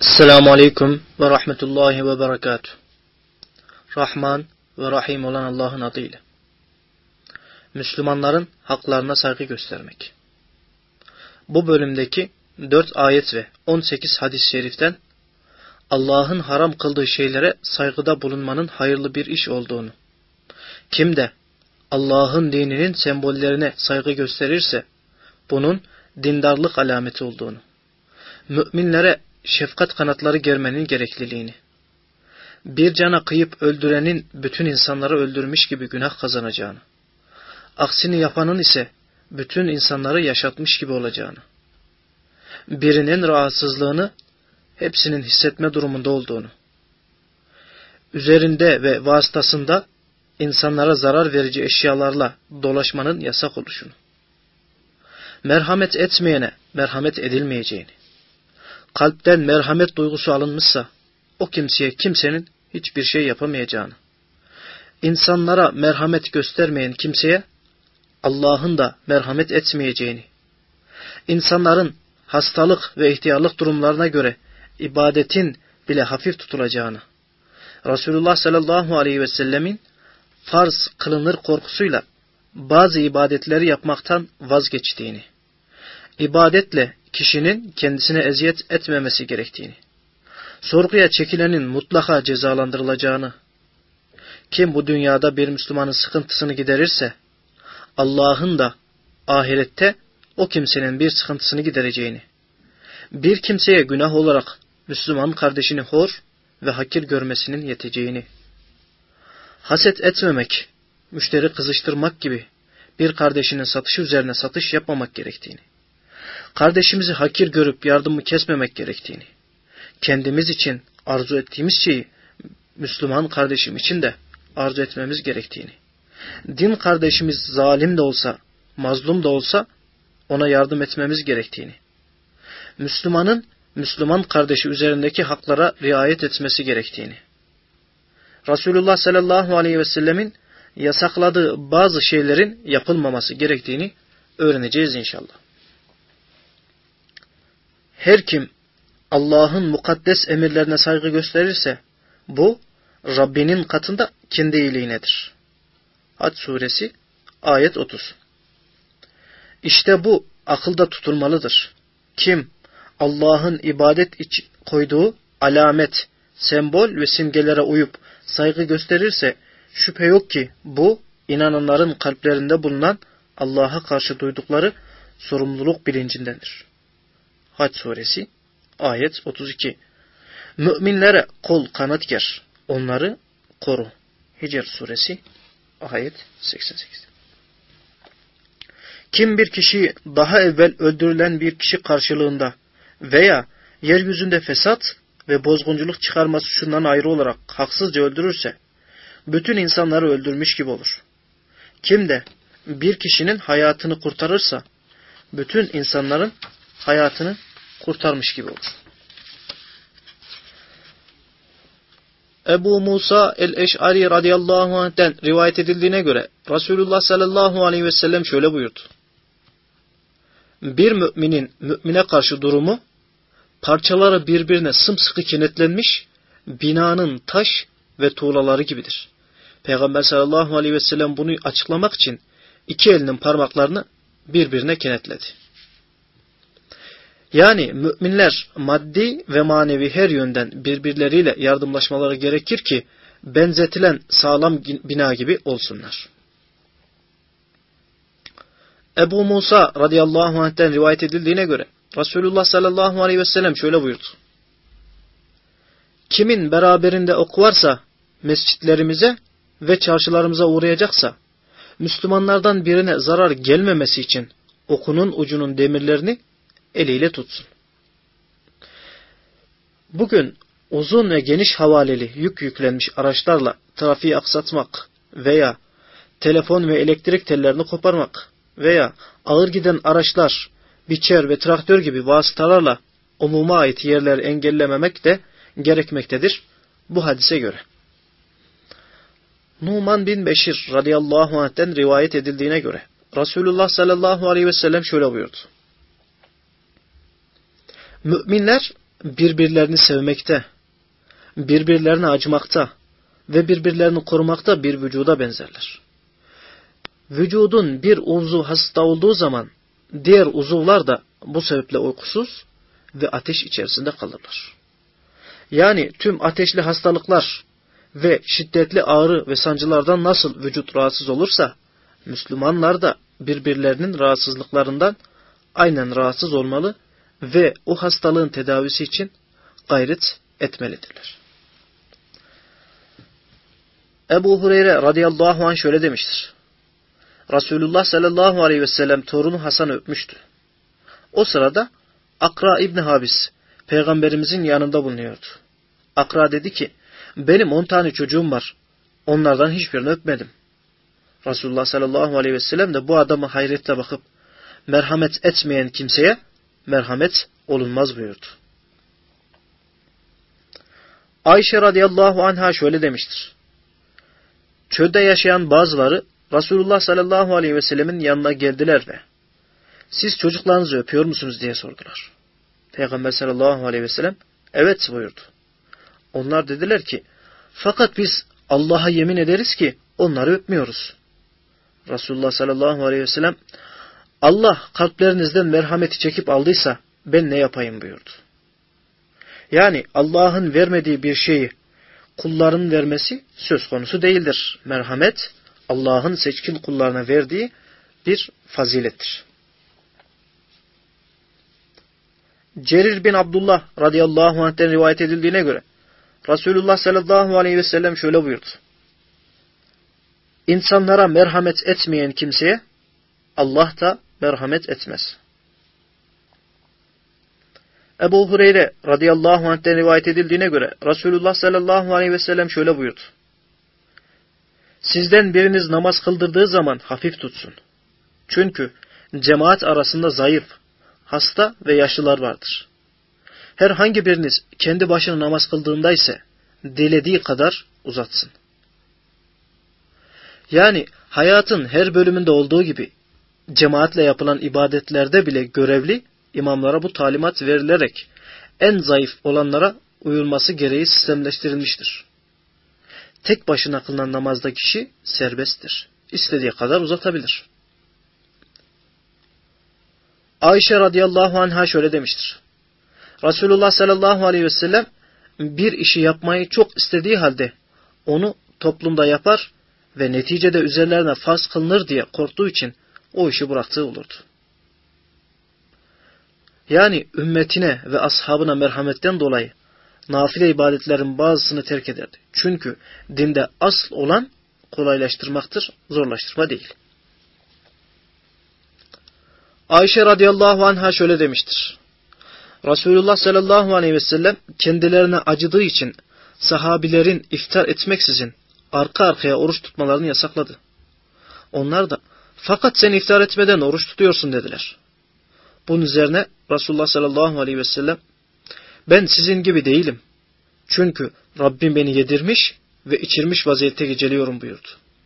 Esselamu Aleyküm ve Rahmetullahi ve Berekatuhu. Rahman ve Rahim olan Allah'ın adıyla. Müslümanların haklarına saygı göstermek. Bu bölümdeki 4 ayet ve 18 hadis-i şeriften Allah'ın haram kıldığı şeylere saygıda bulunmanın hayırlı bir iş olduğunu, kim de Allah'ın dininin sembollerine saygı gösterirse bunun dindarlık alameti olduğunu, müminlere şefkat kanatları germenin gerekliliğini, bir cana kıyıp öldürenin bütün insanları öldürmüş gibi günah kazanacağını, aksini yapanın ise bütün insanları yaşatmış gibi olacağını, birinin rahatsızlığını hepsinin hissetme durumunda olduğunu, üzerinde ve vasıtasında insanlara zarar verici eşyalarla dolaşmanın yasak oluşunu, merhamet etmeyene merhamet edilmeyeceğini, kalpten merhamet duygusu alınmışsa o kimseye kimsenin hiçbir şey yapamayacağını, insanlara merhamet göstermeyen kimseye Allah'ın da merhamet etmeyeceğini, insanların hastalık ve ihtiyarlık durumlarına göre ibadetin bile hafif tutulacağını, Resulullah sallallahu aleyhi ve sellemin farz kılınır korkusuyla bazı ibadetleri yapmaktan vazgeçtiğini, ibadetle kişinin kendisine eziyet etmemesi gerektiğini, sorguya çekilenin mutlaka cezalandırılacağını, kim bu dünyada bir Müslümanın sıkıntısını giderirse, Allah'ın da ahirette o kimsenin bir sıkıntısını gidereceğini, bir kimseye günah olarak Müslüman kardeşini hor ve hakir görmesinin yeteceğini, haset etmemek, müşteri kızıştırmak gibi bir kardeşinin satışı üzerine satış yapmamak gerektiğini, kardeşimizi hakir görüp yardımı kesmemek gerektiğini, kendimiz için arzu ettiğimiz şeyi Müslüman kardeşim için de arzu etmemiz gerektiğini, din kardeşimiz zalim de olsa, mazlum da olsa ona yardım etmemiz gerektiğini, Müslümanın Müslüman kardeşi üzerindeki haklara riayet etmesi gerektiğini, Resulullah sallallahu aleyhi ve sellemin yasakladığı bazı şeylerin yapılmaması gerektiğini öğreneceğiz inşallah. Her kim Allah'ın mukaddes emirlerine saygı gösterirse bu Rabbinin katında kendi iyiliğinedir. Hac suresi ayet 30. İşte bu akılda tutulmalıdır. Kim Allah'ın ibadet için koyduğu alamet, sembol ve simgelere uyup saygı gösterirse şüphe yok ki bu inananların kalplerinde bulunan Allah'a karşı duydukları sorumluluk bilincindendir. Hac suresi ayet 32. Müminlere kol kanat ger, onları koru. Hicr suresi ayet 88. Kim bir kişiyi daha evvel öldürülen bir kişi karşılığında veya yeryüzünde fesat ve bozgunculuk çıkarması şundan ayrı olarak haksızca öldürürse bütün insanları öldürmüş gibi olur. Kim de bir kişinin hayatını kurtarırsa bütün insanların hayatını kurtarmış gibi olur. Ebu Musa el-Eş'ari radıyallahu anh'ten rivayet edildiğine göre Resulullah sallallahu aleyhi ve sellem şöyle buyurdu. Bir müminin mümine karşı durumu parçaları birbirine sımsıkı kenetlenmiş binanın taş ve tuğlaları gibidir. Peygamber sallallahu aleyhi ve sellem bunu açıklamak için iki elinin parmaklarını birbirine kenetledi. Yani müminler maddi ve manevi her yönden birbirleriyle yardımlaşmaları gerekir ki benzetilen sağlam bina gibi olsunlar. Ebu Musa radıyallahu anh'ten rivayet edildiğine göre Resulullah sallallahu aleyhi ve sellem şöyle buyurdu. Kimin beraberinde ok varsa mescitlerimize ve çarşılarımıza uğrayacaksa Müslümanlardan birine zarar gelmemesi için okunun ucunun demirlerini eliyle tutsun. Bugün uzun ve geniş havaleli yük yüklenmiş araçlarla trafiği aksatmak veya telefon ve elektrik tellerini koparmak veya ağır giden araçlar, biçer ve traktör gibi vasıtalarla umuma ait yerleri engellememek de gerekmektedir bu hadise göre. Numan bin Beşir radıyallahu anh'ten rivayet edildiğine göre Resulullah sallallahu aleyhi ve sellem şöyle buyurdu. Müminler birbirlerini sevmekte, birbirlerine acımakta ve birbirlerini korumakta bir vücuda benzerler. Vücudun bir uzvu hasta olduğu zaman diğer uzuvlar da bu sebeple uykusuz ve ateş içerisinde kalırlar. Yani tüm ateşli hastalıklar ve şiddetli ağrı ve sancılardan nasıl vücut rahatsız olursa, Müslümanlar da birbirlerinin rahatsızlıklarından aynen rahatsız olmalı ve o hastalığın tedavisi için gayret etmelidirler. Ebu Hureyre radıyallahu anh şöyle demiştir. Resulullah sallallahu aleyhi ve sellem torunu Hasan'ı öpmüştü. O sırada Akra İbni Habis peygamberimizin yanında bulunuyordu. Akra dedi ki, benim 10 tane çocuğum var. Onlardan hiçbirini öpmedim. Resulullah sallallahu aleyhi ve sellem de bu adama hayretle bakıp, merhamet etmeyen kimseye merhamet olunmaz buyurdu. Ayşe radıyallahu anha şöyle demiştir. Çölde yaşayan bazıları Resulullah sallallahu aleyhi ve sellemin yanına geldiler ve siz çocuklarınızı öpüyor musunuz diye sordular. Peygamber sallallahu aleyhi ve sellem evet buyurdu. Onlar dediler ki fakat biz Allah'a yemin ederiz ki onları öpmüyoruz. Resulullah sallallahu aleyhi ve sellem Allah kalplerinizden merhameti çekip aldıysa ben ne yapayım buyurdu. Yani Allah'ın vermediği bir şeyi kulların vermesi söz konusu değildir. Merhamet Allah'ın seçkin kullarına verdiği bir fazilettir. Cerir bin Abdullah radıyallahu anh'ten rivayet edildiğine göre Resulullah sallallahu aleyhi ve sellem şöyle buyurdu. İnsanlara merhamet etmeyen kimseye Allah da merhamet etmez. Ebu Hureyre radıyallahu anh'ten rivayet edildiğine göre Resulullah sallallahu aleyhi ve sellem şöyle buyurdu. Sizden biriniz namaz kıldırdığı zaman hafif tutsun. Çünkü cemaat arasında zayıf, hasta ve yaşlılar vardır. Herhangi biriniz kendi başına namaz kıldığında ise dilediği kadar uzatsın. Yani hayatın her bölümünde olduğu gibi cemaatle yapılan ibadetlerde bile görevli imamlara bu talimat verilerek en zayıf olanlara uyulması gereği sistemleştirilmiştir. Tek başına kılınan namazda kişi serbesttir. İstediği kadar uzatabilir. Ayşe radıyallahu anha şöyle demiştir. Resulullah sallallahu aleyhi ve sellem bir işi yapmayı çok istediği halde onu toplumda yapar ve neticede üzerlerine farz kılınır diye korktuğu için o işi bıraktığı olurdu. Yani ümmetine ve ashabına merhametten dolayı nafile ibadetlerin bazısını terk ederdi. Çünkü dinde asıl olan kolaylaştırmaktır, zorlaştırma değil. Ayşe radıyallahu anha şöyle demiştir. Resulullah sallallahu aleyhi ve sellem kendilerine acıdığı için sahabilerin iftar etmeksizin arka arkaya oruç tutmalarını yasakladı. Onlar da fakat sen iftar etmeden oruç tutuyorsun dediler. Bunun üzerine Resulullah sallallahu aleyhi ve sellem ben sizin gibi değilim. Çünkü Rabbim beni yedirmiş ve içirmiş vaziyette geceliyorum buyurdu.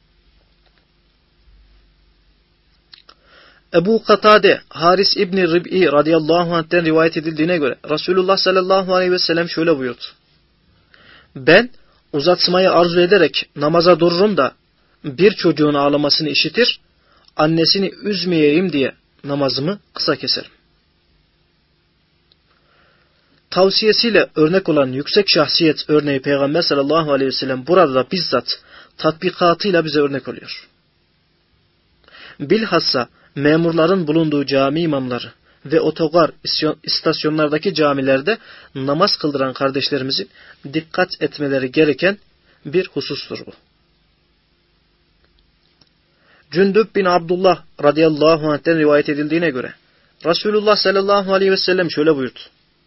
Ebu Katade Haris İbni Rib'i radıyallahu anh'ten rivayet edildiğine göre Resulullah sallallahu aleyhi ve sellem şöyle buyurdu. Ben uzatmayı arzu ederek namaza dururum da bir çocuğun ağlamasını işitir, annesini üzmeyeyim diye namazımı kısa keserim. Tavsiyesiyle örnek olan yüksek şahsiyet örneği Peygamber sallallahu aleyhi ve sellem burada da bizzat tatbikatıyla bize örnek oluyor. Bilhassa memurların bulunduğu cami imamları ve otogar istasyonlardaki camilerde namaz kıldıran kardeşlerimizin dikkat etmeleri gereken bir husustur bu. Cündüb bin Abdullah radıyallahu anh'ten rivayet edildiğine göre Resulullah sallallahu aleyhi ve sellem şöyle buyurdu.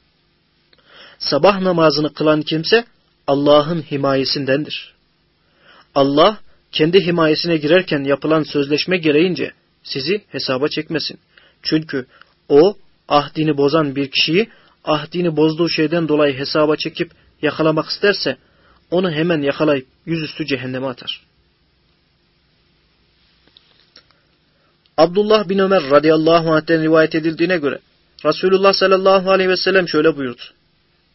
Sabah namazını kılan kimse Allah'ın himayesindendir. Allah kendi himayesine girerken yapılan sözleşme gereğince sizi hesaba çekmesin. Çünkü o ahdini bozan bir kişiyi ahdini bozduğu şeyden dolayı hesaba çekip yakalamak isterse onu hemen yakalayıp yüzüstü cehenneme atar. Abdullah bin Ömer radıyallahu anh'ten rivayet edildiğine göre Resulullah sallallahu aleyhi ve sellem şöyle buyurdu.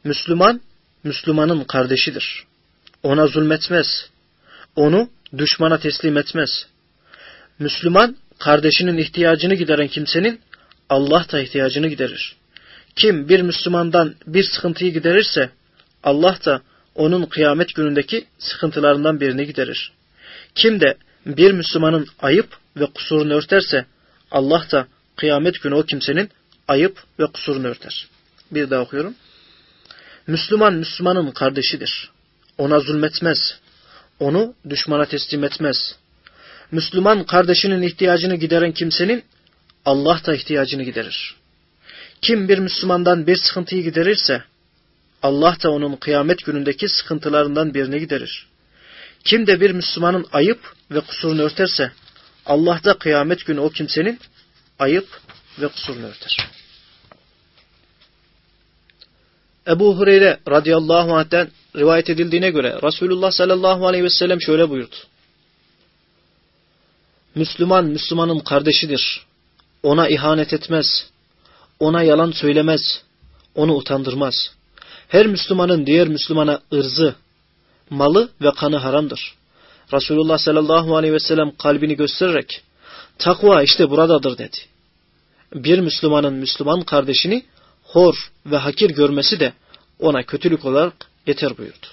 Müslüman, Müslümanın kardeşidir. Ona zulmetmez. Onu düşmana teslim etmez. Müslüman, kardeşinin ihtiyacını gideren kimsenin Allah da ihtiyacını giderir. Kim bir Müslümandan bir sıkıntıyı giderirse Allah da onun kıyamet günündeki sıkıntılarından birini giderir. Kim de bir Müslümanın ayıp ve kusurunu örterse Allah da kıyamet günü o kimsenin ayıp ve kusurunu örter. Bir daha okuyorum. Müslüman, Müslümanın kardeşidir. Ona zulmetmez. Onu düşmana teslim etmez. Müslüman, kardeşinin ihtiyacını gideren kimsenin Allah da ihtiyacını giderir. Kim bir Müslümandan bir sıkıntıyı giderirse Allah da onun kıyamet günündeki sıkıntılarından birini giderir. Kim de bir Müslümanın ayıp ve kusurunu örterse Allah da kıyamet günü o kimsenin ayıp ve kusurunu örter. Ebu Hureyre radıyallahu anh'ten rivayet edildiğine göre Resulullah sallallahu aleyhi ve sellem şöyle buyurdu. Müslüman, Müslümanın kardeşidir. Ona ihanet etmez. Ona yalan söylemez. Onu utandırmaz. Her Müslümanın diğer Müslümana ırzı, malı ve kanı haramdır. Resulullah sallallahu aleyhi ve sellem kalbini göstererek takva işte buradadır dedi. Bir Müslümanın Müslüman kardeşini hor ve hakir görmesi de ona kötülük olarak yeter buyurdu.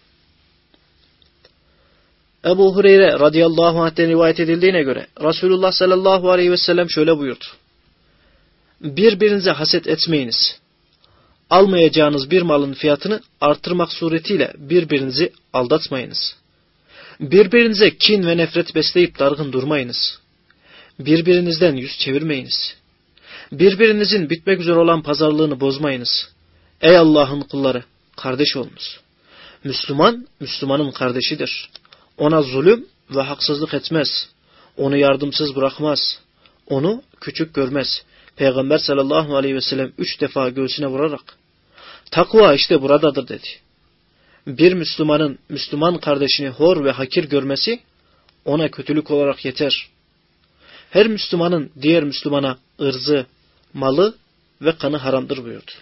Ebu Hureyre radıyallahu anh'ten rivayet edildiğine göre Resulullah sallallahu aleyhi ve sellem şöyle buyurdu. Birbirinize haset etmeyiniz. Almayacağınız bir malın fiyatını artırmak suretiyle birbirinizi aldatmayınız. Birbirinize kin ve nefret besleyip dargın durmayınız. Birbirinizden yüz çevirmeyiniz. Birbirinizin bitmek üzere olan pazarlığını bozmayınız. Ey Allah'ın kulları, kardeş olunuz. Müslüman, Müslümanın kardeşidir. Ona zulüm ve haksızlık etmez. Onu yardımsız bırakmaz. Onu küçük görmez. Peygamber sallallahu aleyhi ve sellem 3 defa göğsüne vurarak takva işte buradadır dedi. Bir Müslümanın Müslüman kardeşini hor ve hakir görmesi ona kötülük olarak yeter. Her Müslümanın diğer Müslümana ırzı, malı ve kanı haramdır buyurdu.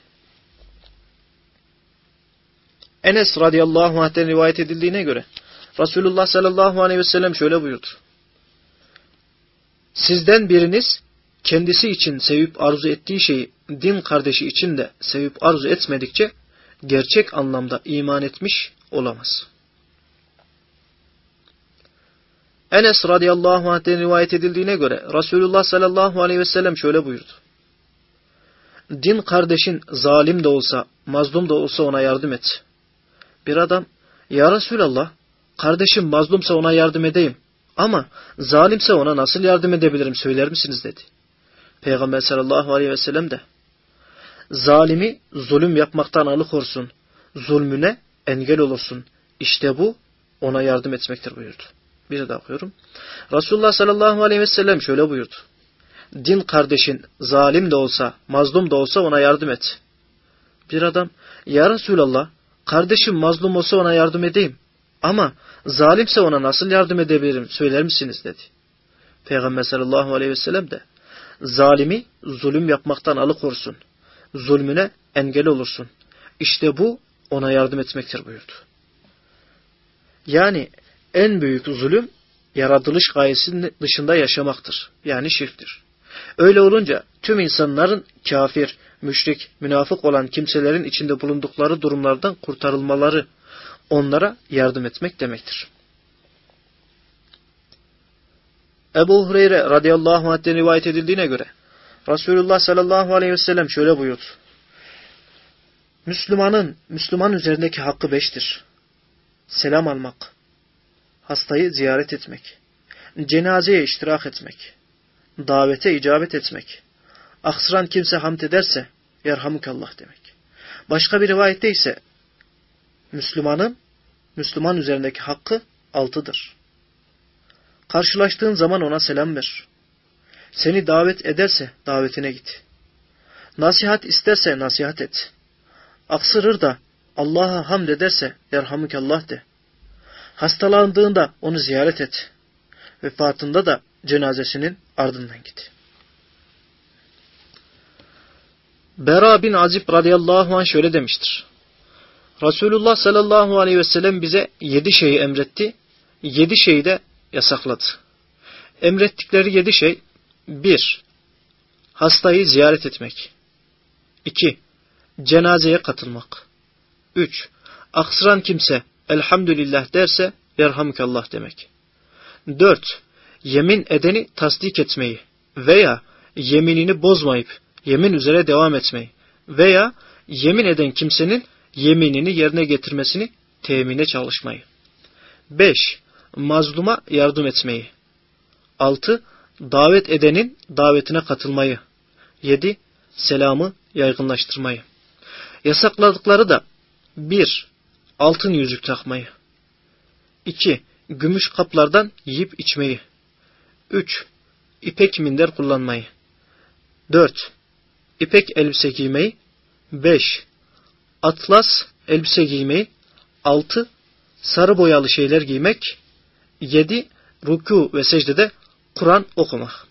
Enes radıyallahu anh'ten rivayet edildiğine göre Resulullah sallallahu aleyhi ve sellem şöyle buyurdu. Sizden biriniz kendisi için sevip arzu ettiği şeyi din kardeşi için de sevip arzu etmedikçe gerçek anlamda iman etmiş olamaz. Enes radıyallahu anh'ten rivayet edildiğine göre Resulullah sallallahu aleyhi ve sellem şöyle buyurdu. Din kardeşin zalim de olsa, mazlum da olsa ona yardım et. Bir adam, ya Resulallah, kardeşim mazlumsa ona yardım edeyim ama zalimse ona nasıl yardım edebilirim söyler misiniz dedi. Peygamber sallallahu aleyhi ve sellem de zalimi zulüm yapmaktan alıkorsun, zulmüne engel olursun. İşte bu ona yardım etmektir buyurdu. Bir daha okuyorum. Resulullah sallallahu aleyhi ve sellem şöyle buyurdu. Din kardeşin zalim de olsa, mazlum da olsa ona yardım et. Bir adam, ya Resulallah, kardeşim mazlum olsa ona yardım edeyim ama zalimse ona nasıl yardım edebilirim söyler misiniz dedi. Peygamber sallallahu aleyhi ve sellem de zalimi zulüm yapmaktan alıkorsun, zulmüne engel olursun. İşte bu ona yardım etmektir buyurdu. Yani en büyük zulüm yaratılış gayesinin dışında yaşamaktır. Yani şirktir. Öyle olunca tüm insanların kafir, müşrik, münafık olan kimselerin içinde bulundukları durumlardan kurtarılmaları, onlara yardım etmek demektir. Ebu Hureyre radıyallahu anh'ten rivayet edildiğine göre Resulullah sallallahu aleyhi ve sellem şöyle buyurdu. Müslüman üzerindeki hakkı 5'tir. Selam almak, hastayı ziyaret etmek, cenazeye iştirak etmek, davete icabet etmek, aksıran kimse hamd ederse yerhamukallah demek. Başka bir rivayette ise Müslüman üzerindeki hakkı 6'dır. Karşılaştığın zaman ona selam ver. Seni davet ederse davetine git. Nasihat isterse nasihat et. Aksırır da Allah'a hamd ederse yerhamukallah de. Hastalandığında onu ziyaret et. Vefatında da cenazesinin ardından git. Bera bin Azib radıyallahu anh şöyle demiştir. Resulullah sallallahu aleyhi ve sellem bize 7 şeyi emretti, 7 şeyi de yasakladı. Emrettikleri 7 şey: 1. Hastayı ziyaret etmek. 2. Cenazeye katılmak. 3. Aksıran kimse elhamdülillah derse yerhamdülillah demek. 4. Yemin edeni tasdik etmeyi veya yeminini bozmayıp yemin üzere devam etmeyi veya yemin eden kimsenin yeminini yerine getirmesini temine çalışmayı. 5. Mazluma yardım etmeyi. 6. Davet edenin davetine katılmayı. 7. Selamı yaygınlaştırmayı. Yasakladıkları da: 1. Altın yüzük takmayı. 2. Gümüş kaplardan yiyip içmeyi. 3. İpek minder kullanmayı. 4. İpek elbise giymeyi. 5. Atlas elbise giymeyi. 6. Sarı boyalı şeyler giymek. 7. Rükû ve secdede Kur'an okumak.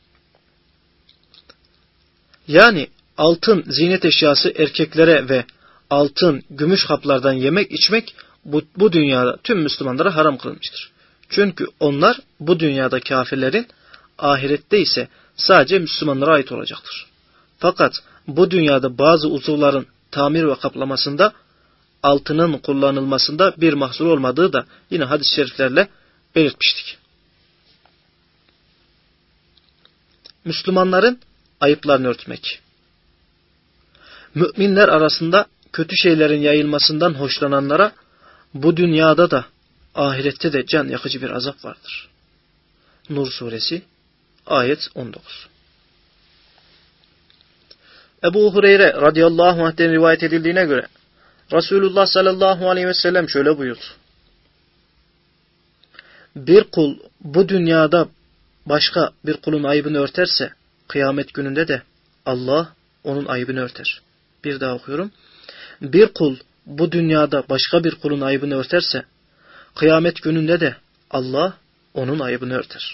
Yani altın zinet eşyası erkeklere ve altın, gümüş kaplardan yemek içmek bu dünyada tüm Müslümanlara haram kılınmıştır. Çünkü onlar bu dünyada kafirlerin, ahirette ise sadece Müslümanlara ait olacaktır. Fakat bu dünyada bazı uzuvların tamir ve kaplamasında altının kullanılmasında bir mahsur olmadığı da yine hadis-i şeriflerle belirtmiştik. Müslümanların ayıplarını örtmek. Müminler arasında kötü şeylerin yayılmasından hoşlananlara bu dünyada da ahirette de can yakıcı bir azap vardır. Nur suresi ayet 19. Ebu Hureyre radıyallahu anh'ten rivayet edildiğine göre Resulullah sallallahu aleyhi ve sellem şöyle buyurdu: Bir kul bu dünyada başka bir kulun ayıbını örterse kıyamet gününde de Allah onun ayıbını örter. Bir daha okuyorum. Bir kul bu dünyada başka bir kulun ayıbını örterse kıyamet gününde de Allah onun ayıbını örter.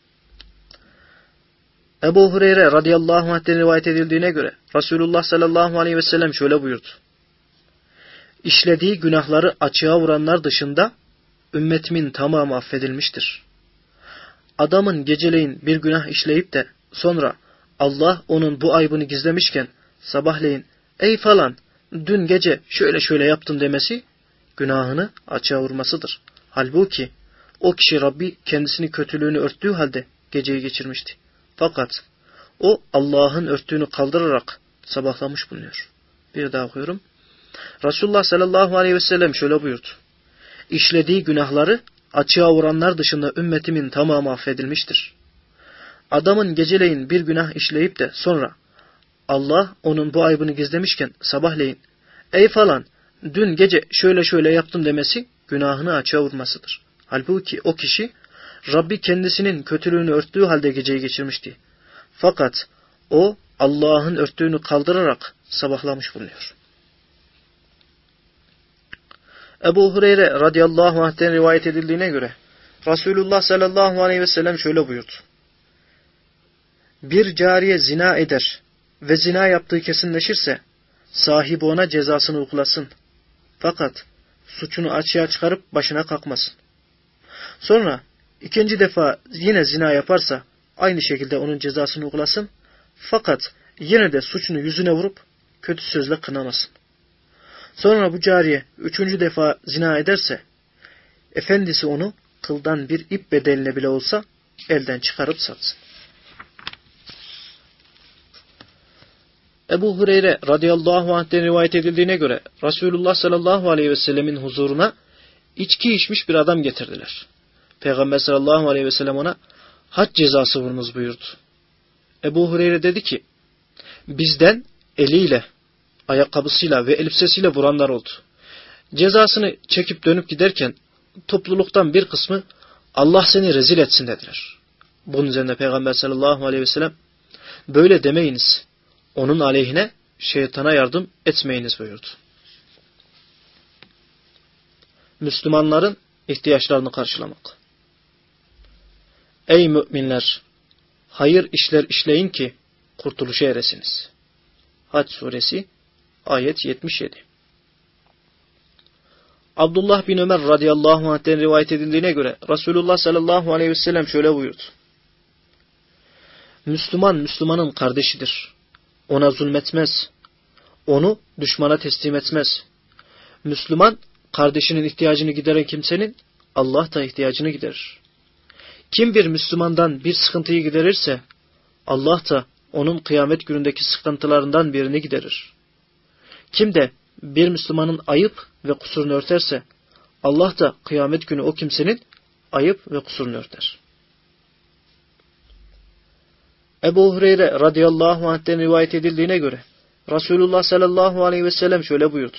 Ebu Hureyre radıyallahu anh'ten rivayet edildiğine göre Resulullah sallallahu aleyhi ve sellem şöyle buyurdu: İşlediği günahları açığa vuranlar dışında ümmetimin tamamı affedilmiştir. Adamın geceleyin bir günah işleyip de sonra Allah onun bu aybını gizlemişken sabahleyin ey falan dün gece şöyle şöyle yaptım demesi günahını açığa vurmasıdır. Halbuki o kişi Rabbi kendisini kötülüğünü örttüğü halde geceyi geçirmişti. Fakat o Allah'ın örttüğünü kaldırarak sabahlamış bulunuyor. Bir daha okuyorum. Resulullah sallallahu aleyhi ve sellem şöyle buyurdu: İşlediği günahları açığa vuranlar dışında ümmetimin tamamı affedilmiştir. Adamın geceleyin bir günah işleyip de sonra Allah onun bu aybını gizlemişken sabahleyin ey falan dün gece şöyle şöyle yaptım demesi günahını açığa vurmasıdır. Halbuki o kişi Rabbi kendisinin kötülüğünü örttüğü halde geceyi geçirmişti. Fakat o Allah'ın örttüğünü kaldırarak sabahlamış bulunuyor. Ebu Hureyre radıyallahu anh'ten rivayet edildiğine göre Resulullah sallallahu aleyhi ve sellem şöyle buyurdu: Bir cariye zina eder ve zina yaptığı kesinleşirse sahibi ona cezasını uygulasın. Fakat suçunu açığa çıkarıp başına kalkmasın. Sonra ikinci defa yine zina yaparsa aynı şekilde onun cezasını uygulasın. Fakat yine de suçunu yüzüne vurup kötü sözle kınamasın. Sonra bu cariye üçüncü defa zina ederse efendisi onu kıldan bir ip bedeline bile olsa elden çıkarıp satsın. Ebu Hureyre radıyallahu anh'ten rivayet edildiğine göre Resulullah sallallahu aleyhi ve sellemin huzuruna içki içmiş bir adam getirdiler. Peygamber sallallahu aleyhi ve sellem ona hac cezası vurunuz buyurdu. Ebu Hureyre dedi ki bizden eliyle, ayakkabısıyla ve elbisesiyle vuranlar oldu. Cezasını çekip dönüp giderken topluluktan bir kısmı Allah seni rezil etsin dediler. Bunun üzerine Peygamber sallallahu aleyhi ve sellem böyle demeyiniz. Onun aleyhine şeytana yardım etmeyiniz buyurdu. Müslümanların ihtiyaçlarını karşılamak. Ey müminler! Hayır işler işleyin ki kurtuluşa eresiniz. Hac suresi ayet 77. Abdullah bin Ömer radıyallahu anh'ten rivayet edildiğine göre Resulullah sallallahu aleyhi ve sellem şöyle buyurdu. Müslüman, Müslümanın kardeşidir. Ona zulmetmez. Onu düşmana teslim etmez. Müslüman, kardeşinin ihtiyacını gideren kimsenin Allah da ihtiyacını giderir. Kim bir Müslümandan bir sıkıntıyı giderirse Allah da onun kıyamet günündeki sıkıntılarından birini giderir. Kim de bir Müslümanın ayıp ve kusurunu örterse Allah da kıyamet günü o kimsenin ayıp ve kusurunu örter. Ebu Hureyre radıyallahu anh'ten rivayet edildiğine göre Resulullah sallallahu aleyhi ve sellem şöyle buyurdu.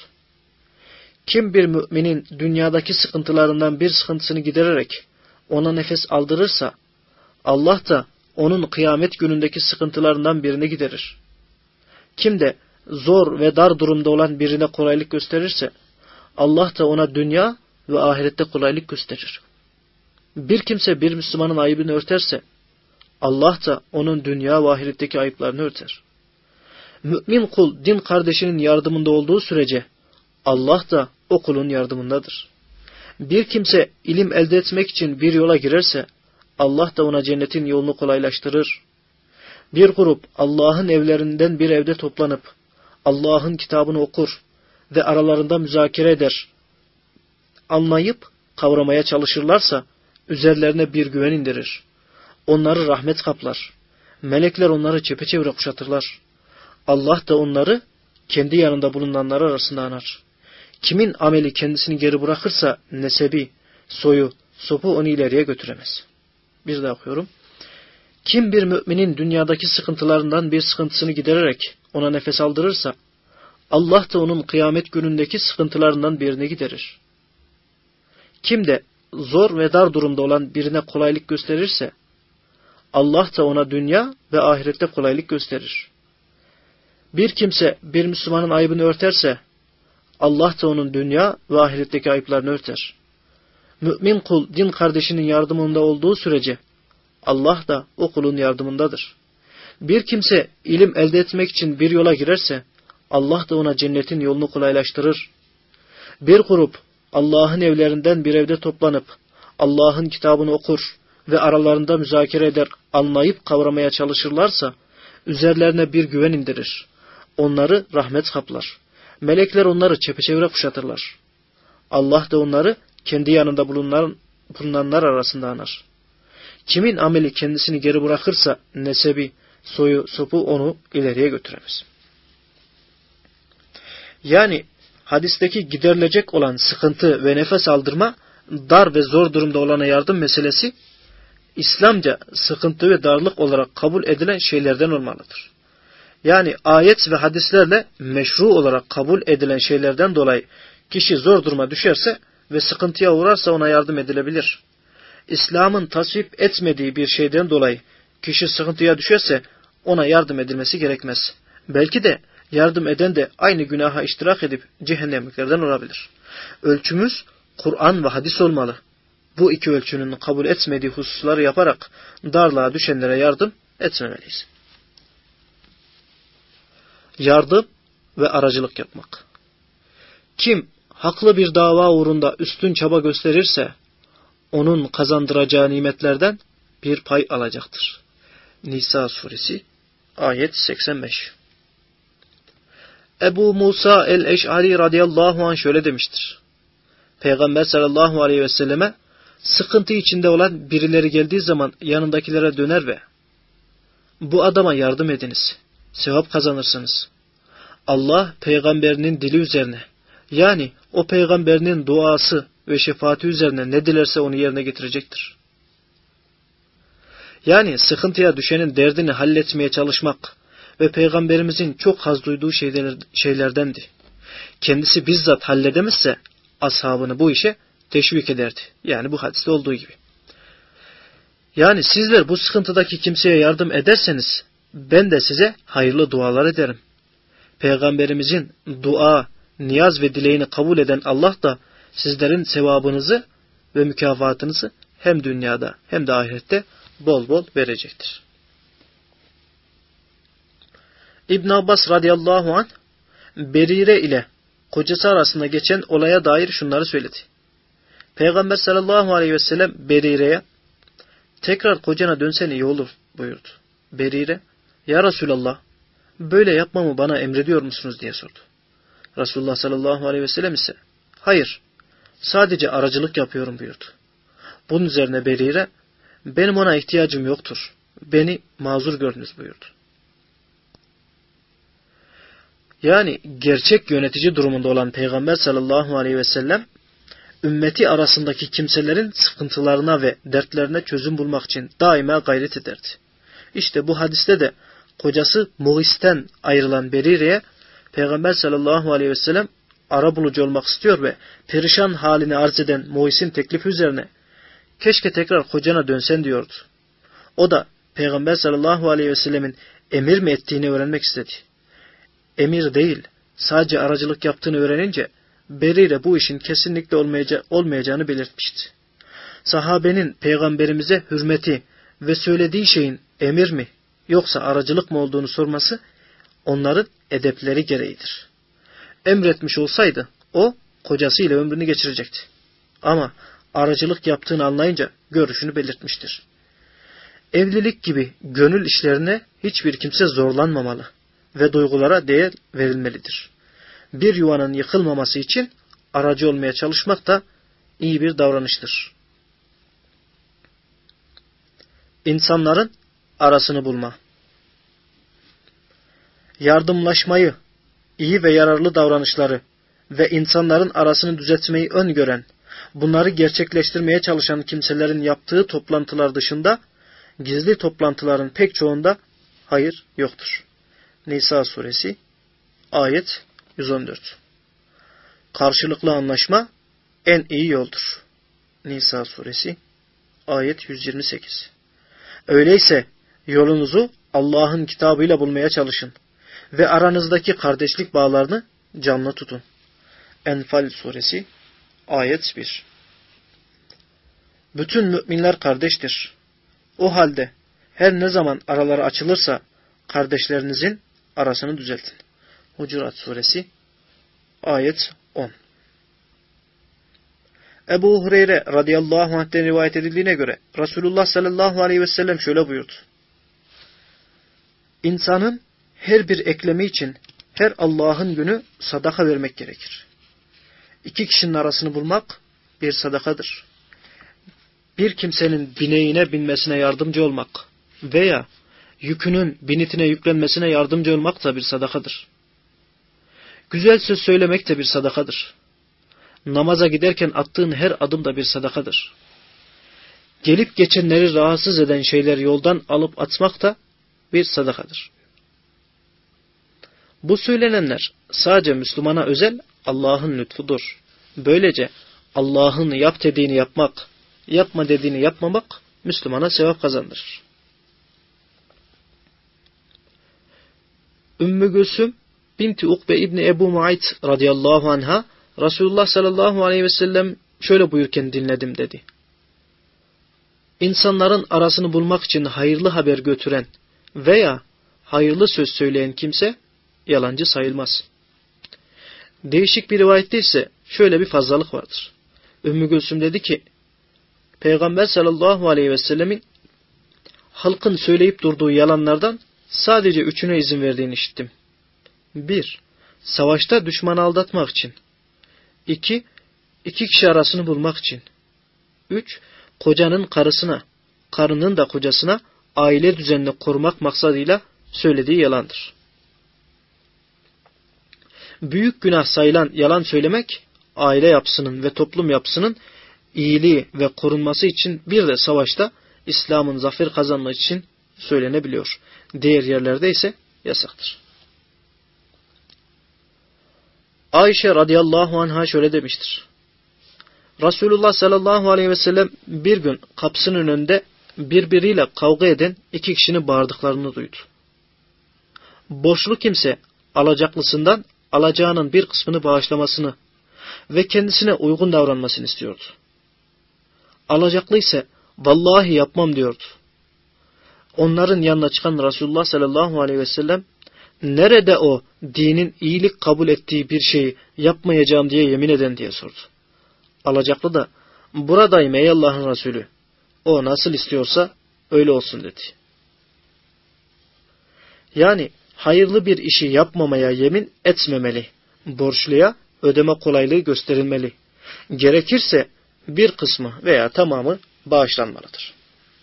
Kim bir müminin dünyadaki sıkıntılarından bir sıkıntısını gidererek ona nefes aldırırsa Allah da onun kıyamet günündeki sıkıntılarından birini giderir. Kim de zor ve dar durumda olan birine kolaylık gösterirse Allah da ona dünya ve ahirette kolaylık gösterir. Bir kimse bir Müslümanın ayıbını örterse Allah da onun dünya ve ahiretteki ayıplarını örter. Mümin kul din kardeşinin yardımında olduğu sürece Allah da o kulun yardımındadır. Bir kimse ilim elde etmek için bir yola girerse Allah da ona cennetin yolunu kolaylaştırır. Bir grup Allah'ın evlerinden bir evde toplanıp Allah'ın kitabını okur ve aralarında müzakere eder. Anlayıp kavramaya çalışırlarsa üzerlerine bir güven indirir. Onları rahmet kaplar. Melekler onları çepeçevre kuşatırlar. Allah da onları kendi yanında bulunanlar arasında anar. Kimin ameli kendisini geri bırakırsa nesebi, soyu, sopu onu ileriye götüremez. Bir daha okuyorum. Kim bir müminin dünyadaki sıkıntılarından bir sıkıntısını gidererek ona nefes aldırırsa Allah da onun kıyamet günündeki sıkıntılarından birini giderir. Kim de zor ve dar durumda olan birine kolaylık gösterirse Allah da ona dünya ve ahirette kolaylık gösterir. Bir kimse bir Müslümanın ayıbını örterse Allah da onun dünya ve ahiretteki ayıplarını örter. Mümin kul din kardeşinin yardımında olduğu sürece Allah da o kulun yardımındadır. Bir kimse ilim elde etmek için bir yola girerse Allah da ona cennetin yolunu kolaylaştırır. Bir grup Allah'ın evlerinden bir evde toplanıp Allah'ın kitabını okur ve aralarında müzakere eder, anlayıp kavramaya çalışırlarsa üzerlerine bir güven indirir. Onları rahmet kaplar. Melekler onları çepeçevre kuşatırlar. Allah da onları kendi yanında bulunanlar arasında anar. Kimin ameli kendisini geri bırakırsa nesebi, soyu, sopu onu ileriye götüremez. Yani hadisteki giderilecek olan sıkıntı ve nefes aldırma, dar ve zor durumda olana yardım meselesi, İslamca sıkıntı ve darlık olarak kabul edilen şeylerden olmalıdır. Yani ayet ve hadislerle meşru olarak kabul edilen şeylerden dolayı kişi zor duruma düşerse ve sıkıntıya uğrarsa ona yardım edilebilir. İslam'ın tasvip etmediği bir şeyden dolayı kişi sıkıntıya düşerse ona yardım edilmesi gerekmez. Belki de yardım eden de aynı günaha iştirak edip cehennemliklerden olabilir. Ölçümüz Kur'an ve hadis olmalı. Bu iki ölçünün kabul etmediği hususları yaparak darlığa düşenlere yardım etmemeliyiz. Yardım ve aracılık yapmak. Kim haklı bir dava uğrunda üstün çaba gösterirse onun kazandıracağı nimetlerden bir pay alacaktır. Nisa suresi ayet 85. Ebu Musa el-Eş'ari radıyallahu anh şöyle demiştir. Peygamber sallallahu aleyhi ve selleme sıkıntı içinde olan birileri geldiği zaman yanındakilere döner ve bu adama yardım ediniz, sevap kazanırsınız. Allah peygamberinin dili üzerine, yani o peygamberinin duası ve şefaati üzerine ne dilerse onu yerine getirecektir. Yani sıkıntıya düşenin derdini halletmeye çalışmak ve peygamberimizin çok haz duyduğu şeylerdendi. Kendisi bizzat halledemezse ashabını bu işe teşvik ederdi. Yani bu hadiste olduğu gibi. Yani sizler bu sıkıntıdaki kimseye yardım ederseniz ben de size hayırlı dualar ederim. Peygamberimizin dua, niyaz ve dileğini kabul eden Allah da sizlerin sevabınızı ve mükafatınızı hem dünyada hem de ahirette bol bol verecektir. İbn Abbas radıyallahu anh Berire ile kocası arasında geçen olaya dair şunları söyledi. Peygamber sallallahu aleyhi ve sellem Berire'ye tekrar kocana dönsen iyi olur buyurdu. Berire, ya Resulallah böyle yapmamı bana emrediyor musunuz diye sordu. Resulullah sallallahu aleyhi ve sellem ise hayır sadece aracılık yapıyorum buyurdu. Bunun üzerine Berire benim ona ihtiyacım yoktur. Beni mazur görünüz buyurdu. Yani gerçek yönetici durumunda olan Peygamber sallallahu aleyhi ve sellem ümmeti arasındaki kimselerin sıkıntılarına ve dertlerine çözüm bulmak için daima gayret ederdi. İşte bu hadiste de kocası Muğis'ten ayrılan Berire'ye Peygamber sallallahu aleyhi ve sellem arabulucu olmak istiyor ve perişan halini arz eden Muğis'in teklifi üzerine keşke tekrar kocana dönsen diyordu. O da Peygamber sallallahu aleyhi ve sellemin emir mi ettiğini öğrenmek istedi. Emir değil, sadece aracılık yaptığını öğrenince Berire bu işin kesinlikle olmayacağını belirtmişti. Sahabenin peygamberimize hürmeti ve söylediği şeyin emir mi yoksa aracılık mı olduğunu sorması onların edepleri gereğidir. Emretmiş olsaydı o kocasıyla ömrünü geçirecekti. Ama aracılık yaptığını anlayınca görüşünü belirtmiştir. Evlilik gibi gönül işlerine hiçbir kimse zorlanmamalı ve duygulara değer verilmelidir. Bir yuvanın yıkılmaması için aracı olmaya çalışmak da iyi bir davranıştır. İnsanların arasını bulma. Yardımlaşmayı, iyi ve yararlı davranışları ve insanların arasını düzeltmeyi öngören, bunları gerçekleştirmeye çalışan kimselerin yaptığı toplantılar dışında gizli toplantıların pek çoğunda hayır yoktur. Nisa suresi ayet 114. Karşılıklı anlaşma en iyi yoldur. Nisa suresi ayet 128. Öyleyse yolunuzu Allah'ın kitabıyla bulmaya çalışın ve aranızdaki kardeşlik bağlarını canlı tutun. Enfal suresi ayet 1. Bütün müminler kardeştir. O halde her ne zaman araları açılırsa kardeşlerinizin arasını düzeltin. Hucurat suresi ayet 10. Ebu Hureyre radıyallahu anh'ten rivayet edildiğine göre Resulullah sallallahu aleyhi ve sellem şöyle buyurdu. İnsanın her bir eklemi için her Allah'ın günü sadaka vermek gerekir. İki kişinin arasını bulmak bir sadakadır. Bir kimsenin bineğine binmesine yardımcı olmak veya yükünün binitine yüklenmesine yardımcı olmak da bir sadakadır. Güzel söz söylemek de bir sadakadır. Namaza giderken attığın her adım da bir sadakadır. Gelip geçenleri rahatsız eden şeyleri yoldan alıp atmak da bir sadakadır. Bu söylenenler sadece Müslümana özel Allah'ın lütfudur. Böylece Allah'ın yap dediğini yapmak, yapma dediğini yapmamak Müslümana sevap kazandırır. Ümmü Gülsüm binti Ukbe İbni Ebu Muayt radıyallahu anha Resulullah sallallahu aleyhi ve sellem şöyle buyurken dinledim dedi. İnsanların arasını bulmak için hayırlı haber götüren veya hayırlı söz söyleyen kimse yalancı sayılmaz. Değişik bir rivayette ise şöyle bir fazlalık vardır. Ümmü Gülsüm dedi ki, Peygamber sallallahu aleyhi ve sellemin halkın söyleyip durduğu yalanlardan sadece üçüne izin verdiğini işittim. 1. Savaşta düşmanı aldatmak için. 2. İki kişi arasını bulmak için. 3. Kocanın karısına, karının da kocasına aile düzenini korumak maksadıyla söylediği yalandır. Büyük günah sayılan yalan söylemek, aile yapısının ve toplum yapısının iyiliği ve korunması için bir de savaşta İslam'ın zafer kazanması için söylenebiliyor. Diğer yerlerde ise yasaktır. Ayşe radıyallahu anha şöyle demiştir. Resulullah sallallahu aleyhi ve sellem bir gün kapısının önünde birbiriyle kavga eden iki kişinin bağırdıklarını duydu. Borçlu kimse alacaklısından alacağının bir kısmını bağışlamasını ve kendisine uygun davranmasını istiyordu. Alacaklı ise vallahi yapmam diyordu. Onların yanına çıkan Resulullah sallallahu aleyhi ve sellem Nerede o dinin iyilik kabul ettiği bir şeyi yapmayacağım diye yemin eden diye sordu. Alacaklı da buradayım ey Allah'ın Resulü. O nasıl istiyorsa öyle olsun dedi. Yani hayırlı bir işi yapmamaya yemin etmemeli. Borçluya ödeme kolaylığı gösterilmeli. Gerekirse bir kısmı veya tamamı bağışlanmalıdır.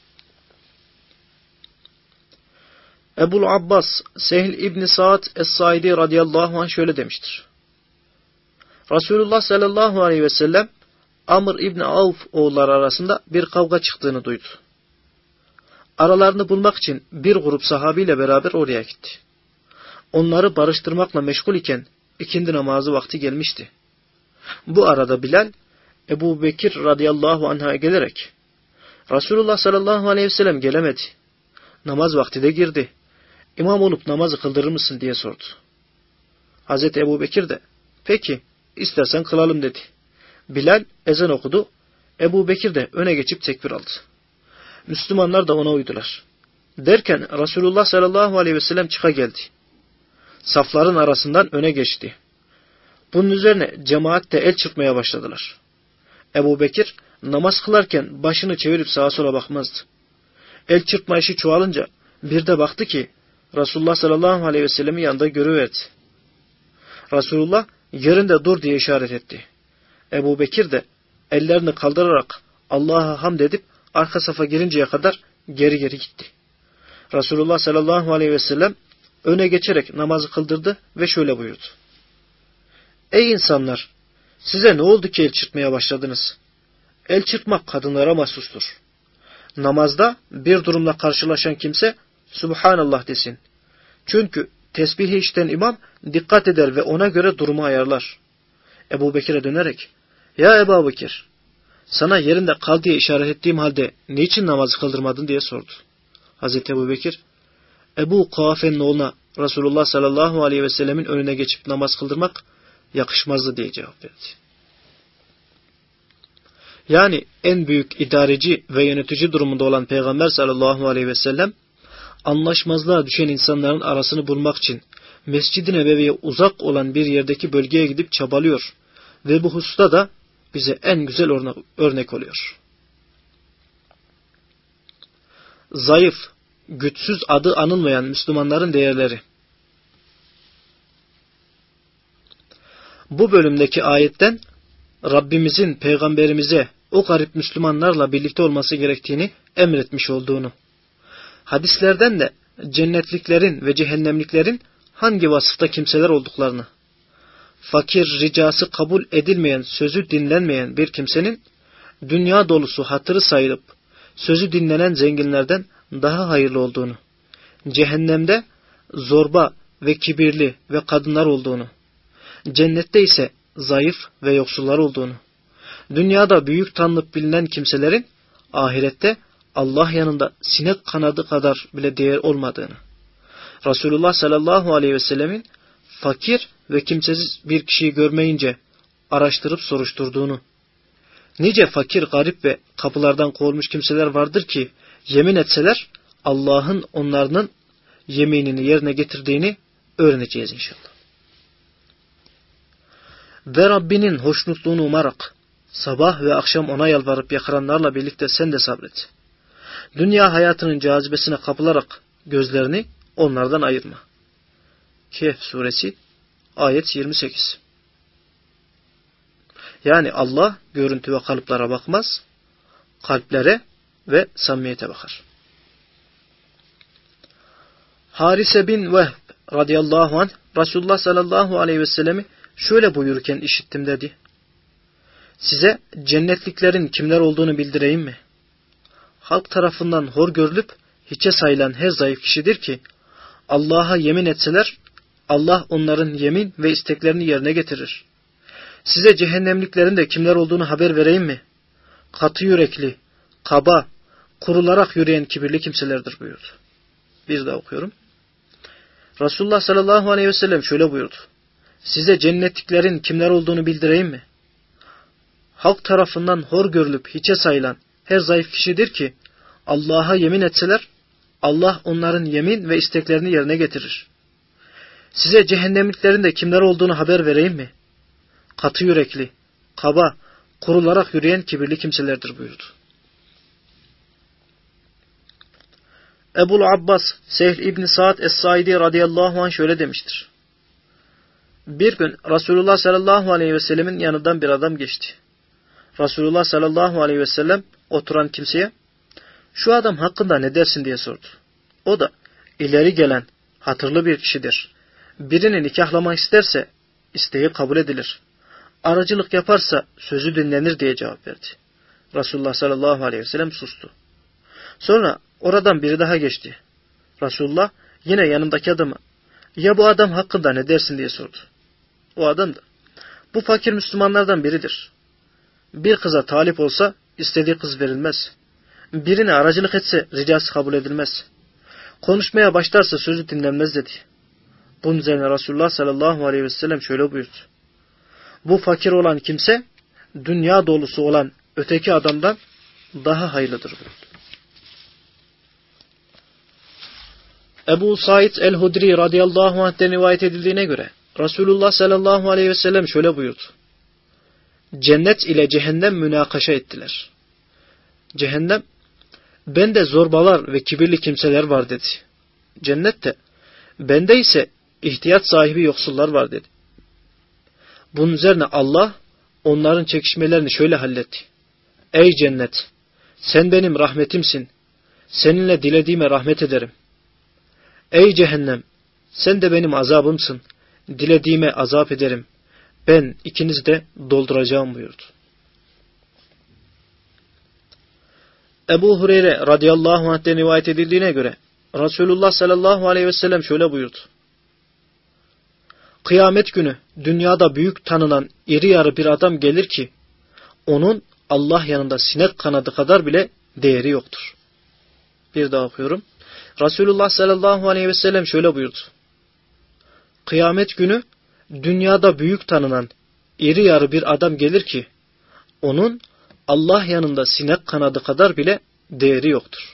Ebul Abbas Sehl İbni Sa'd Es-Saidi radıyallahu anh şöyle demiştir. Resulullah sallallahu aleyhi ve sellem Amr İbni Avf oğulları arasında bir kavga çıktığını duydu. Aralarını bulmak için bir grup sahabiyle beraber oraya gitti. Onları barıştırmakla meşgul iken ikindi namazı vakti gelmişti. Bu arada Bilal Ebu Bekir radıyallahu anh'a gelerek Resulullah sallallahu aleyhi ve sellem gelemedi. Namaz vakti de girdi. İmam olup namazı kıldırır mısın diye sordu. Hazreti Ebu Bekir de peki istersen kılalım dedi. Bilal ezan okudu. Ebu Bekir de öne geçip tekbir aldı. Müslümanlar da ona uydular. Derken Resulullah sallallahu aleyhi ve sellem çıka geldi. Safların arasından öne geçti. Bunun üzerine cemaat de el çırpmaya başladılar. Ebu Bekir namaz kılarken başını çevirip sağa sola bakmazdı. El çırpma işi çoğalınca bir de baktı ki Resulullah sallallahu aleyhi ve sellemin yanında görüverdi. Resulullah yerinde dur diye işaret etti. Ebu Bekir de ellerini kaldırarak Allah'a hamd edip arka safa girinceye kadar geri gitti. Resulullah sallallahu aleyhi ve sellem öne geçerek namazı kıldırdı ve şöyle buyurdu. Ey insanlar! Size ne oldu ki el çırpmaya başladınız? El çırpmak kadınlara mahsustur. Namazda bir durumla karşılaşan kimse Subhanallah desin. Çünkü tesbihi işiten imam dikkat eder ve ona göre durumu ayarlar. Ebu Bekir'e dönerek, ya Ebu Bekir, sana yerinde kal diye işaret ettiğim halde niçin namazı kıldırmadın diye sordu. Hazreti Ebu Bekir, Ebu Kuafe'nin oğluna Resulullah sallallahu aleyhi ve sellemin önüne geçip namaz kıldırmak yakışmazdı diye cevap verdi. Yani en büyük idareci ve yönetici durumunda olan Peygamber sallallahu aleyhi ve sellem, anlaşmazlığa düşen insanların arasını bulmak için Mescid-i Nebevi'ye uzak olan bir yerdeki bölgeye gidip çabalıyor ve bu hususta da bize en güzel örnek oluyor. Zayıf, güçsüz adı anılmayan Müslümanların değerleri. Bu bölümdeki ayetten Rabbimizin peygamberimize o garip Müslümanlarla birlikte olması gerektiğini emretmiş olduğunu, hadislerden de cennetliklerin ve cehennemliklerin hangi vasıfta kimseler olduklarını, fakir ricası kabul edilmeyen, sözü dinlenmeyen bir kimsenin dünya dolusu hatırı sayılıp sözü dinlenen zenginlerden daha hayırlı olduğunu, cehennemde zorba ve kibirli ve kadınlar olduğunu, cennette ise zayıf ve yoksullar olduğunu, dünyada büyük tanınıp bilinen kimselerin ahirette Allah yanında sinek kanadı kadar bile değer olmadığını, Resulullah sallallahu aleyhi ve sellemin fakir ve kimsesiz bir kişiyi görmeyince araştırıp soruşturduğunu, nice fakir, garip ve kapılardan kovulmuş kimseler vardır ki yemin etseler Allah'ın onlarının yeminini yerine getirdiğini öğreneceğiz inşallah. Ve Rabbinin hoşnutluğunu umarak sabah ve akşam ona yalvarıp yakaranlarla birlikte sen de sabret. Dünya hayatının cazibesine kapılarak gözlerini onlardan ayırma. Kehf suresi ayet 28. Yani Allah görüntü ve kalıplara bakmaz, kalplere ve samimiyete bakar. Harise bin Vehb radıyallahu anh Resulullah sallallahu aleyhi ve sellemi şöyle buyururken işittim dedi. Size cennetliklerin kimler olduğunu bildireyim mi? Halk tarafından hor görülüp hiçe sayılan her zayıf kişidir ki Allah'a yemin etseler Allah onların yemin ve isteklerini yerine getirir. Size cehennemliklerin de kimler olduğunu haber vereyim mi? Katı yürekli, kaba, kurularak yürüyen kibirli kimselerdir buyurdu. Bir daha okuyorum. Resulullah sallallahu aleyhi ve sellem şöyle buyurdu. Size cennetliklerin kimler olduğunu bildireyim mi? Halk tarafından hor görülüp hiçe sayılan her zayıf kişidir ki Allah'a yemin etseler Allah onların yemin ve isteklerini yerine getirir. Size cehennemliklerin de kimler olduğunu haber vereyim mi? Katı yürekli, kaba, kurularak yürüyen kibirli kimselerdir buyurdu. Ebul Abbas Sehl İbni Sa'd Es-Saidi radıyallahu anh şöyle demiştir. Bir gün Resulullah sallallahu aleyhi ve sellemin yanından bir adam geçti. Resulullah sallallahu aleyhi ve sellem oturan kimseye şu adam hakkında ne dersin diye sordu. O da ileri gelen hatırlı bir kişidir. Birini nikahlamak isterse isteği kabul edilir. Aracılık yaparsa sözü dinlenir diye cevap verdi. Resulullah sallallahu aleyhi ve sellem sustu. Sonra oradan biri daha geçti. Resulullah yine yanındaki adama ya bu adam hakkında ne dersin diye sordu. O adam da bu fakir Müslümanlardan biridir. Bir kıza talip olsa istediği kız verilmez. Birine aracılık etse ricası kabul edilmez. Konuşmaya başlarsa sözü dinlenmez dedi. Bunun üzerine Resulullah sallallahu aleyhi ve sellem şöyle buyurdu. Bu fakir olan kimse dünya dolusu olan öteki adamdan daha hayırlıdır buyurdu. Ebu Said el-Hudri radıyallahu anh'ten rivayet edildiğine göre Resulullah sallallahu aleyhi ve sellem şöyle buyurdu. Cennet ile cehennem münakaşa ettiler. Cehennem, bende zorbalar ve kibirli kimseler var dedi. Cennet de, bende ise ihtiyaç sahibi yoksullar var dedi. Bunun üzerine Allah onların çekişmelerini şöyle halletti. Ey cennet! Sen benim rahmetimsin. Seninle dilediğime rahmet ederim. Ey cehennem! Sen de benim azabımsın. Dilediğime azap ederim. Ben ikinizi de dolduracağım buyurdu. Ebu Hureyre radıyallahu anh'ten rivayet edildiğine göre Resulullah sallallahu aleyhi ve sellem şöyle buyurdu. Kıyamet günü dünyada büyük tanınan iri yarı bir adam gelir ki onun Allah yanında sinek kanadı kadar bile değeri yoktur. Bir daha okuyorum. Resulullah sallallahu aleyhi ve sellem şöyle buyurdu. Kıyamet günü dünyada büyük tanınan iri yarı bir adam gelir ki onun Allah yanında sinek kanadı kadar bile değeri yoktur.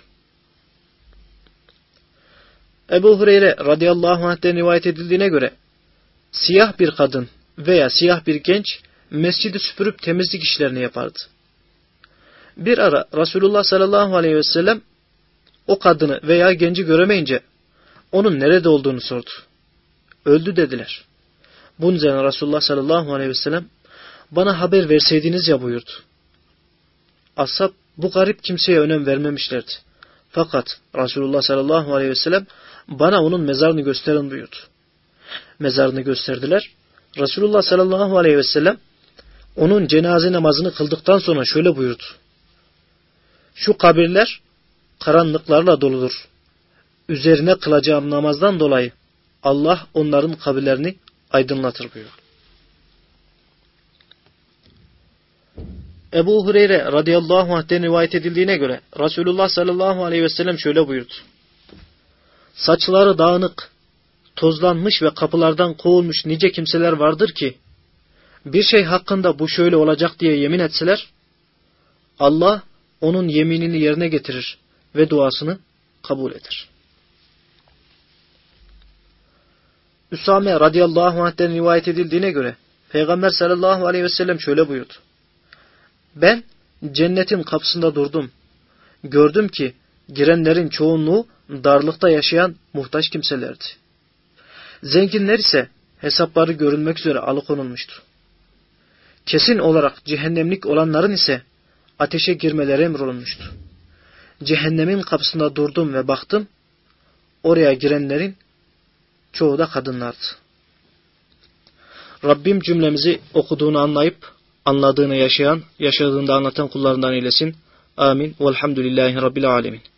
Ebu Hureyre radıyallahu anh'ten rivayet edildiğine göre siyah bir kadın veya siyah bir genç mescidi süpürüp temizlik işlerini yapardı. Bir ara Resulullah sallallahu aleyhi ve sellem o kadını veya genci göremeyince onun nerede olduğunu sordu. Öldü dediler. Bunun üzerine Resulullah sallallahu aleyhi ve sellem bana haber verseydiniz ya buyurdu. Ashab bu garip kimseye önem vermemişlerdi. Fakat Resulullah sallallahu aleyhi ve sellem bana onun mezarını gösterin buyurdu. Mezarını gösterdiler. Resulullah sallallahu aleyhi ve sellem onun cenaze namazını kıldıktan sonra şöyle buyurdu. Şu kabirler karanlıklarla doludur. Üzerine kılacağım namazdan dolayı Allah onların kabirlerini aydınlatır buyurdu. Ebu Hureyre radıyallahu anh'ten rivayet edildiğine göre Resulullah sallallahu aleyhi ve sellem şöyle buyurdu. Saçları dağınık, tozlanmış ve kapılardan kovulmuş nice kimseler vardır ki bir şey hakkında bu şöyle olacak diye yemin etseler Allah onun yeminini yerine getirir ve duasını kabul eder. Üsame radıyallahu anh'ten rivayet edildiğine göre Peygamber sallallahu aleyhi ve sellem şöyle buyurdu. Ben cennetin kapısında durdum. Gördüm ki girenlerin çoğunluğu darlıkta yaşayan muhtaç kimselerdi. Zenginler ise hesapları görülmek üzere alıkonulmuştu. Kesin olarak cehennemlik olanların ise ateşe girmeleri emrolunmuştu. Cehennemin kapısında durdum ve baktım. Oraya girenlerin çoğu da kadınlardı. Rabbim cümlemizi okuduğunu anlayıp anladığını yaşayan, yaşadığında anlatan kullarından eylesin. Amin. Velhamdülillahi Rabbil alemin.